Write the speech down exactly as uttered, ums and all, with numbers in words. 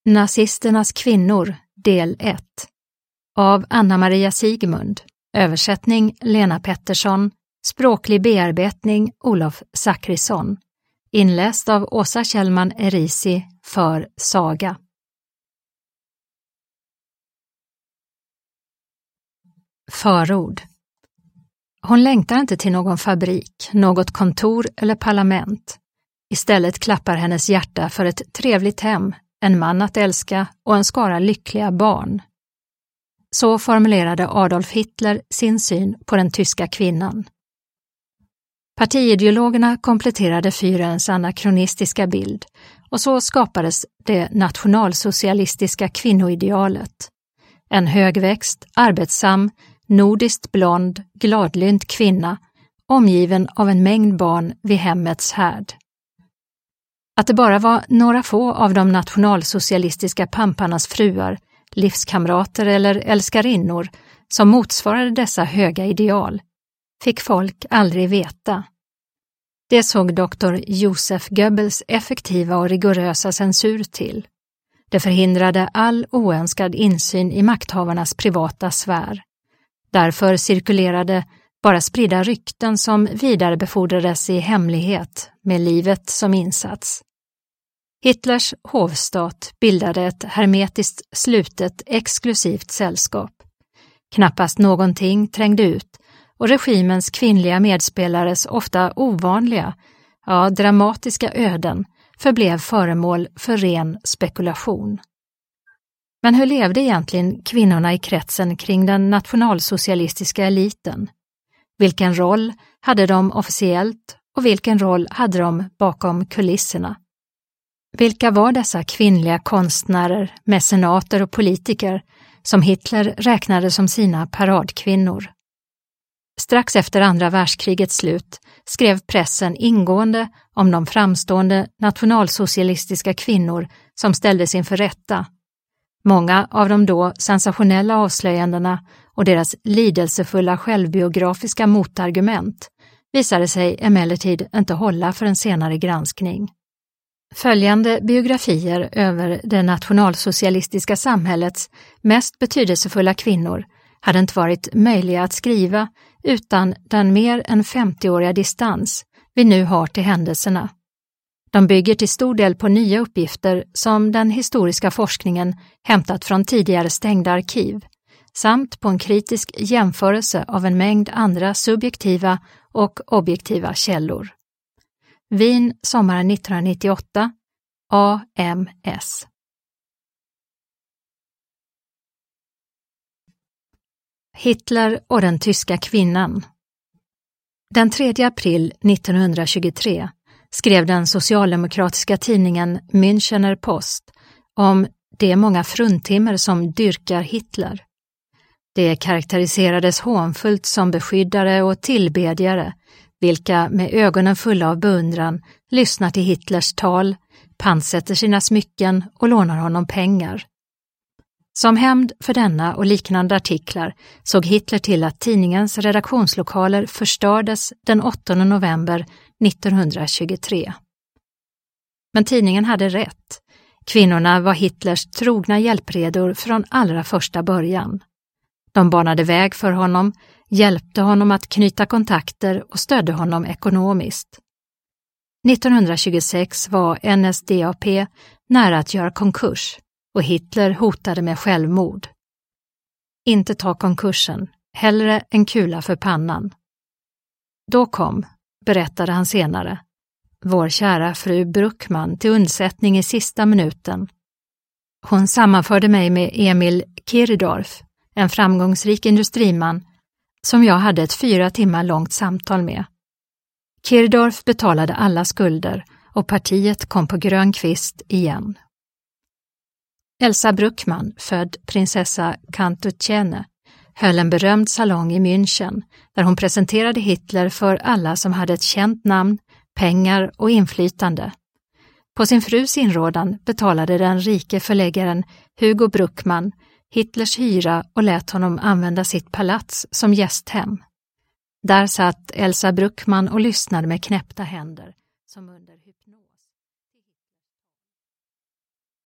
Nazisternas kvinnor, del ett. Av Anna-Maria Sigmund. Översättning Lena Pettersson. Språklig bearbetning Olof Zachrisson. Inläst av Åsa Kjellman Erisi för Saga. Förord. Hon längtar inte till någon fabrik, något kontor eller parlament. Istället klappar hennes hjärta för ett trevligt hem, en man att älska och en skara lyckliga barn. Så formulerade Adolf Hitler sin syn på den tyska kvinnan. Partiideologerna kompletterade Führerns anakronistiska bild och så skapades det nationalsocialistiska kvinnoidealet. En högväxt, arbetsam, nordiskt blond, gladlynt kvinna omgiven av en mängd barn vid hemmets härd. Att det bara var några få av de nationalsocialistiska pamparnas fruar, livskamrater eller älskarinnor som motsvarade dessa höga ideal fick folk aldrig veta. Det såg doktor Josef Goebbels effektiva och rigorösa censur till. Det förhindrade all oönskad insyn i makthavarnas privata sfär. Därför cirkulerade bara spridda rykten som vidarebefordrades i hemlighet med livet som insats. Hitlers hovstat bildade ett hermetiskt slutet exklusivt sällskap. Knappast någonting trängde ut och regimens kvinnliga medspelares ofta ovanliga, ja dramatiska öden förblev föremål för ren spekulation. Men hur levde egentligen kvinnorna i kretsen kring den nationalsocialistiska eliten? Vilken roll hade de officiellt och vilken roll hade de bakom kulisserna? Vilka var dessa kvinnliga konstnärer, mecenater och politiker som Hitler räknade som sina paradkvinnor? Strax efter andra världskrigets slut skrev pressen ingående om de framstående nationalsocialistiska kvinnor som ställdes inför rätta. Många av de då sensationella avslöjandena och deras lidelsefulla självbiografiska motargument visade sig emellertid inte hålla för en senare granskning. Följande biografier över det nationalsocialistiska samhällets mest betydelsefulla kvinnor hade inte varit möjliga att skriva utan den mer än femtioåriga distans vi nu har till händelserna. De bygger till stor del på nya uppgifter som den historiska forskningen hämtat från tidigare stängda arkiv, samt på en kritisk jämförelse av en mängd andra subjektiva och objektiva källor. Wien, sommaren nittonhundranittioåtta, A M S. Hitler och den tyska kvinnan. Den tredje april nittonhundratjugotre skrev den socialdemokratiska tidningen Münchener Post om de många fruntimmer som dyrkar Hitler. Det karaktäriserades hånfullt som beskyddare och tillbedjare, vilka med ögonen fulla av beundran lyssnar till Hitlers tal, pantsätter sina smycken och lånar honom pengar. Som hämnd för denna och liknande artiklar såg Hitler till att tidningens redaktionslokaler förstördes den åttonde november nittonhundratjugotre. Men tidningen hade rätt. Kvinnorna var Hitlers trogna hjälpredor från allra första början. De banade väg för honom, hjälpte honom att knyta kontakter och stödde honom ekonomiskt. nittonhundratjugosex var N S D A P nära att göra konkurs och Hitler hotade med självmord. Inte ta konkursen, hellre en kula för pannan. Då kom, berättade han senare, vår kära fru Bruckman till undsättning i sista minuten. Hon sammanförde mig med Emil Kirdorf, en framgångsrik industriman som jag hade ett fyra timmar långt samtal med. Kirdorf betalade alla skulder och partiet kom på grön kvist igen. Elsa Bruckman, född prinsessa Kantucene, höll en berömd salong i München där hon presenterade Hitler för alla som hade ett känt namn, pengar och inflytande. På sin frus inrådan betalade den rike förläggaren Hugo Bruckman Hitlers hyra och lät honom använda sitt palats som gästhem. Där satt Elsa Bruckman och lyssnade med knäppta händer som under hypnos.